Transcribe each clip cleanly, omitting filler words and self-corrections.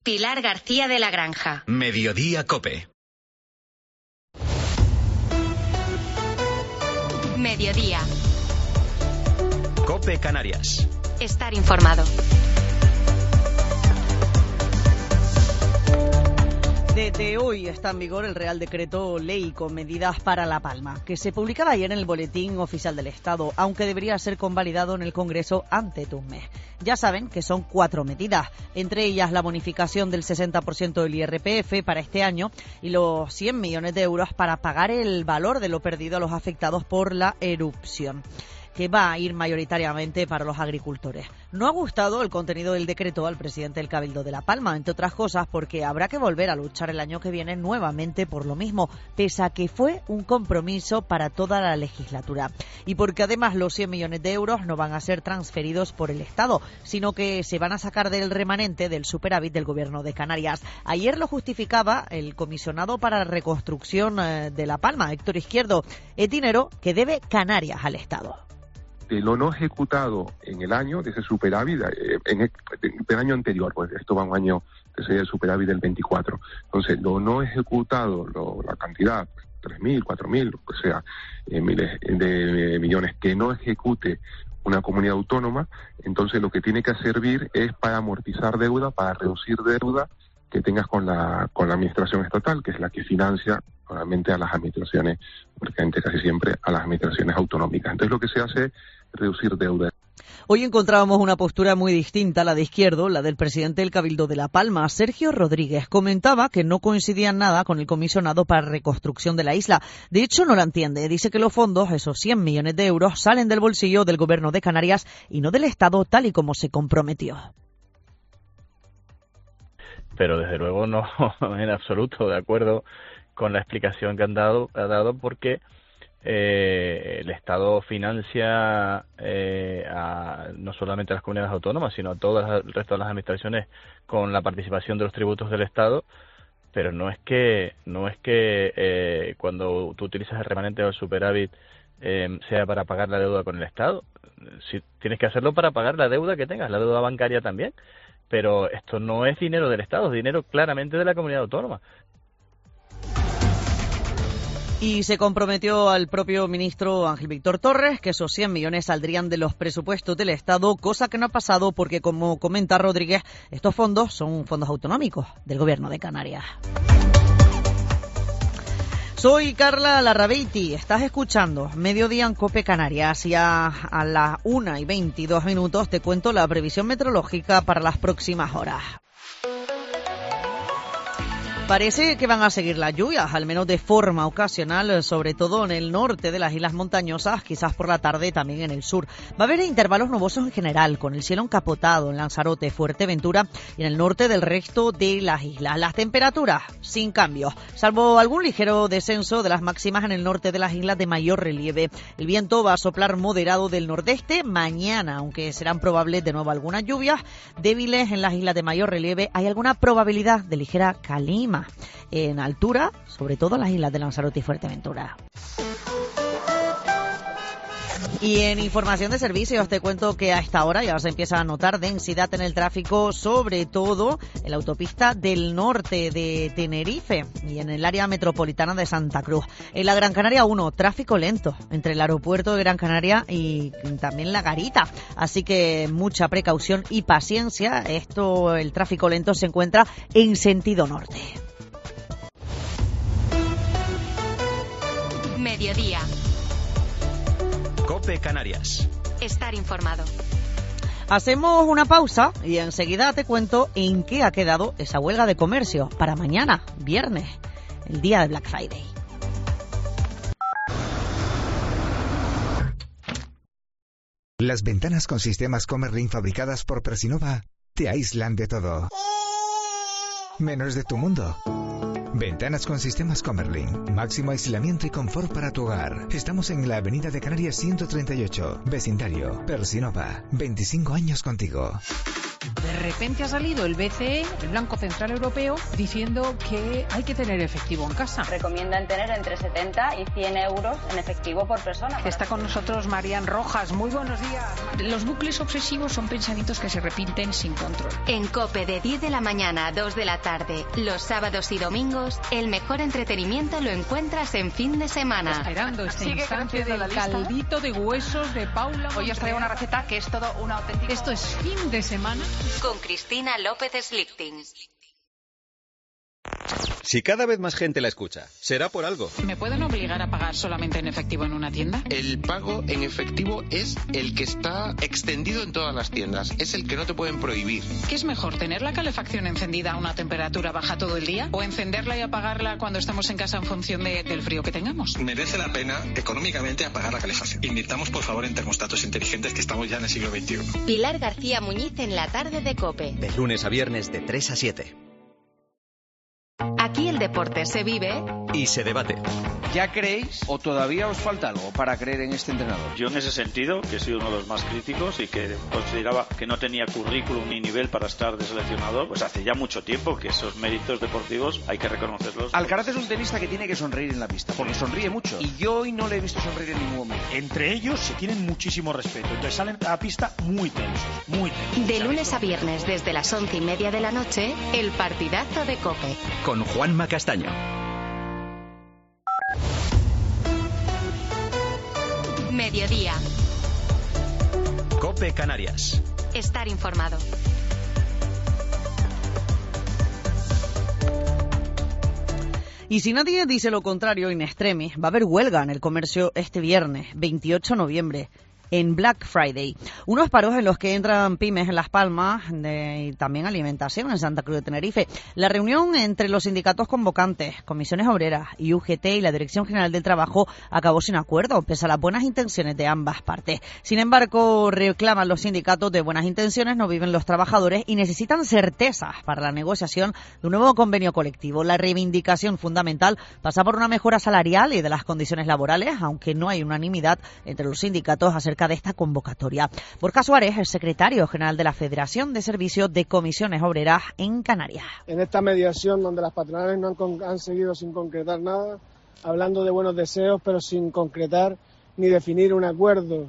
Pilar García de la Granja. Mediodía COPE. Mediodía. COPE Canarias. Estar informado. Desde hoy está en vigor el Real Decreto Ley con medidas para La Palma, que se publicaba ayer en el Boletín Oficial del Estado, aunque debería ser convalidado en el Congreso antes de un mes. Ya saben que son 4 medidas, entre ellas la bonificación del 60% del IRPF para este año y los 100 millones de euros para pagar el valor de lo perdido a los afectados por la erupción, que va a ir mayoritariamente para los agricultores. No ha gustado el contenido del decreto al presidente del Cabildo de La Palma, entre otras cosas porque habrá que volver a luchar el año que viene nuevamente por lo mismo, pese a que fue un compromiso para toda la legislatura. Y porque además los 100 millones de euros no van a ser transferidos por el Estado, sino que se van a sacar del remanente del superávit del Gobierno de Canarias. Ayer lo justificaba el comisionado para la reconstrucción de La Palma, Héctor Izquierdo. Es dinero que debe Canarias al Estado. De lo no ejecutado en el año, de ese superávit, en el año anterior, pues esto va un año, que sería el superávit del 24. Entonces, lo no ejecutado, la cantidad, 3.000, 4.000, lo que sea, miles de millones, que no ejecute una comunidad autónoma, entonces lo que tiene que servir es para amortizar deuda, para reducir deuda que tengas con la administración estatal, que es la que financia normalmente a las administraciones, prácticamente casi siempre a las administraciones autonómicas. Entonces lo que se hace es reducir deuda. Hoy encontrábamos una postura muy distinta a la de Izquierdo, la del presidente del Cabildo de La Palma, Sergio Rodríguez. Comentaba que no coincidía en nada con el comisionado para reconstrucción de la isla. De hecho, no la entiende. Dice que los fondos, esos 100 millones de euros, salen del bolsillo del Gobierno de Canarias y no del Estado, tal y como se comprometió. Pero desde luego no en absoluto de acuerdo con la explicación que ha dado porque el Estado financia no solamente a las comunidades autónomas, sino a todo el resto de las administraciones con la participación de los tributos del Estado, pero no es que cuando tú utilizas el remanente o el superávit sea para pagar la deuda con el Estado. Si tienes que hacerlo para pagar la deuda que tengas, la deuda bancaria también. Pero esto no es dinero del Estado, es dinero claramente de la comunidad autónoma. Y se comprometió al propio ministro Ángel Víctor Torres que esos 100 millones saldrían de los presupuestos del Estado, cosa que no ha pasado porque, como comenta Rodríguez, estos fondos son fondos autonómicos del Gobierno de Canarias. Soy Carla Larrabeiti, estás escuchando Mediodía en COPE Canarias y a las 1:22 te cuento la previsión meteorológica para las próximas horas. Parece que van a seguir las lluvias, al menos de forma ocasional, sobre todo en el norte de las islas montañosas, quizás por la tarde también en el sur. Va a haber intervalos nubosos en general, con el cielo encapotado en Lanzarote, Fuerteventura y en el norte del resto de las islas. Las temperaturas sin cambios, salvo algún ligero descenso de las máximas en el norte de las islas de mayor relieve. El viento va a soplar moderado del nordeste mañana, aunque serán probables de nuevo algunas lluvias débiles en las islas de mayor relieve. Hay alguna probabilidad de ligera calima en altura, sobre todo en las islas de Lanzarote y Fuerteventura. Y en información de servicios te cuento que a esta hora ya se empieza a notar densidad en el tráfico, sobre todo en la autopista del norte de Tenerife y en el área metropolitana de Santa Cruz. En la Gran Canaria 1, tráfico lento entre el aeropuerto de Gran Canaria y también La Garita. Así que mucha precaución y paciencia. El tráfico lento se encuentra en sentido norte. Mediodía. COPE Canarias. Estar informado. Hacemos una pausa y enseguida te cuento en qué ha quedado esa huelga de comercio para mañana, viernes, el día de Black Friday. Las ventanas con sistemas Comerlin fabricadas por Persinova te aíslan de todo, menos de tu mundo. Ventanas con sistemas Comerlin. Máximo aislamiento y confort para tu hogar. Estamos en la Avenida de Canarias 138. Vecindario. Persinova. 25 años contigo. De repente ha salido el BCE, el Banco Central Europeo, diciendo que hay que tener efectivo en casa. Recomiendan tener entre 70 y 100 euros en efectivo por persona. Está con nosotros Marian Rojas. Muy buenos días. Los bucles obsesivos son pensamientos que se repiten sin control. En COPE de 10 de la mañana a 2 de la tarde, los sábados y domingos, el mejor entretenimiento lo encuentras en fin de semana. Esperando este instante del caldito de huesos de Paula. Hoy os traigo una receta que es todo una auténtica... Esto es fin de semana. Con Cristina López Slichting. Si cada vez más gente la escucha, será por algo. ¿Me pueden obligar a pagar solamente en efectivo en una tienda? El pago en efectivo es el que está extendido en todas las tiendas. Es el que no te pueden prohibir. ¿Qué es mejor, tener la calefacción encendida a una temperatura baja todo el día o encenderla y apagarla cuando estamos en casa en función del frío que tengamos? Merece la pena económicamente apagar la calefacción. Invirtamos, por favor, en termostatos inteligentes, que estamos ya en el siglo XXI. Pilar García Muñiz en la tarde de COPE. De lunes a viernes de 3 a 7. Aquí el deporte se vive y se debate. ¿Ya creéis o todavía os falta algo para creer en este entrenador? Yo en ese sentido, que he sido uno de los más críticos y que consideraba que no tenía currículum ni nivel para estar de seleccionador, pues hace ya mucho tiempo que esos méritos deportivos hay que reconocerlos. Alcaraz es un tenista que tiene que sonreír en la pista, porque sonríe mucho. Y yo hoy no le he visto sonreír en ningún momento. Entre ellos se tienen muchísimo respeto, entonces salen a la pista muy tensos, muy tensos. De lunes a viernes desde las 11:30 de la noche, el partidazo de COPE. Con Juanma Castaño. Mediodía. COPE Canarias. Estar informado. Y si nadie dice lo contrario, in extremis, va a haber huelga en el comercio este viernes, 28 de noviembre. En Black Friday. Unos paros en los que entran pymes en Las Palmas y también alimentación en Santa Cruz de Tenerife. La reunión entre los sindicatos convocantes, comisiones obreras y UGT y la Dirección General del Trabajo acabó sin acuerdo, pese a las buenas intenciones de ambas partes. Sin embargo, reclaman los sindicatos de buenas intenciones, no viven los trabajadores y necesitan certezas para la negociación de un nuevo convenio colectivo. La reivindicación fundamental pasa por una mejora salarial y de las condiciones laborales, aunque no hay unanimidad entre los sindicatos acerca de esta convocatoria. Borja Suárez, el secretario general de la Federación de Servicios de Comisiones Obreras en Canarias. En esta mediación donde las patronales no han seguido sin concretar nada, hablando de buenos deseos, pero sin concretar ni definir un acuerdo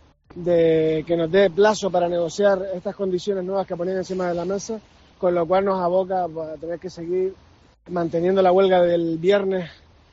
que nos dé plazo para negociar estas condiciones nuevas que ponían encima de la mesa, con lo cual nos aboca a tener que seguir manteniendo la huelga del viernes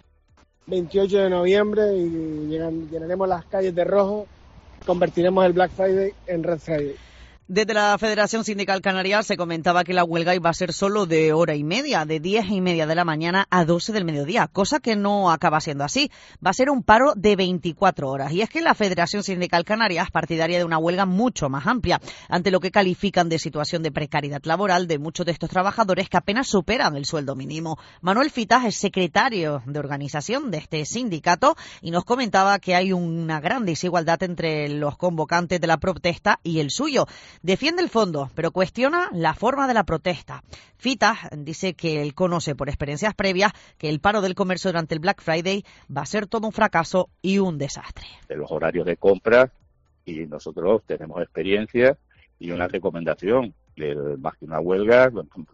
28 de noviembre y llenaremos las calles de rojo. Convertiremos el Black Friday en Red Friday. Desde la Federación Sindical Canaria se comentaba que la huelga iba a ser solo de hora y media, de 10:30 de la mañana a 12 del mediodía, cosa que no acaba siendo así. Va a ser un paro de 24 horas. Y es que la Federación Sindical Canaria es partidaria de una huelga mucho más amplia, ante lo que califican de situación de precariedad laboral de muchos de estos trabajadores que apenas superan el sueldo mínimo. Manuel Fitas es secretario de organización de este sindicato y nos comentaba que hay una gran desigualdad entre los convocantes de la protesta y el suyo. Defiende el fondo, pero cuestiona la forma de la protesta. Fitas dice que él conoce por experiencias previas que el paro del comercio durante el Black Friday va a ser todo un fracaso y un desastre. De los horarios de compra, y nosotros tenemos experiencia y una recomendación, más que una huelga,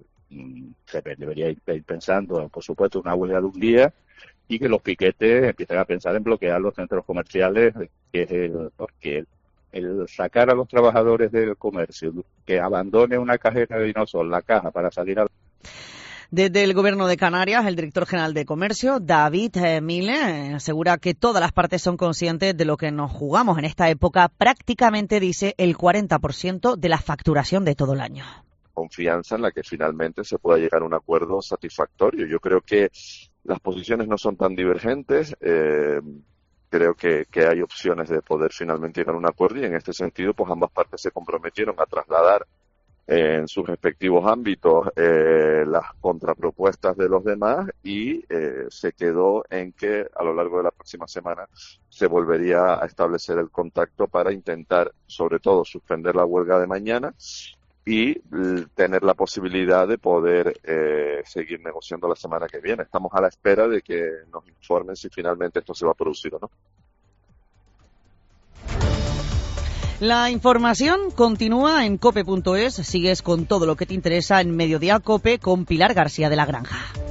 se debería ir pensando, por supuesto, una huelga de un día y que los piquetes empiecen a pensar en bloquear los centros comerciales, que es porque el sacar a los trabajadores del comercio que abandone una cajera de Dinosol, la caja, para salir a... Desde el Gobierno de Canarias, el director general de Comercio, David Mille, asegura que todas las partes son conscientes de lo que nos jugamos en esta época, prácticamente, dice, el 40% de la facturación de todo el año. Confianza en la que finalmente se pueda llegar a un acuerdo satisfactorio. Yo creo que las posiciones no son tan divergentes. Creo que hay opciones de poder finalmente llegar a un acuerdo y en este sentido pues ambas partes se comprometieron a trasladar en sus respectivos ámbitos las contrapropuestas de los demás y se quedó en que a lo largo de la próxima semana se volvería a establecer el contacto para intentar sobre todo suspender la huelga de mañana y tener la posibilidad de poder seguir negociando la semana que viene. Estamos a la espera de que nos informen si finalmente esto se va a producir o no. La información continúa en cope.es. Sigues con todo lo que te interesa en Mediodía Cope con Pilar García de la Granja.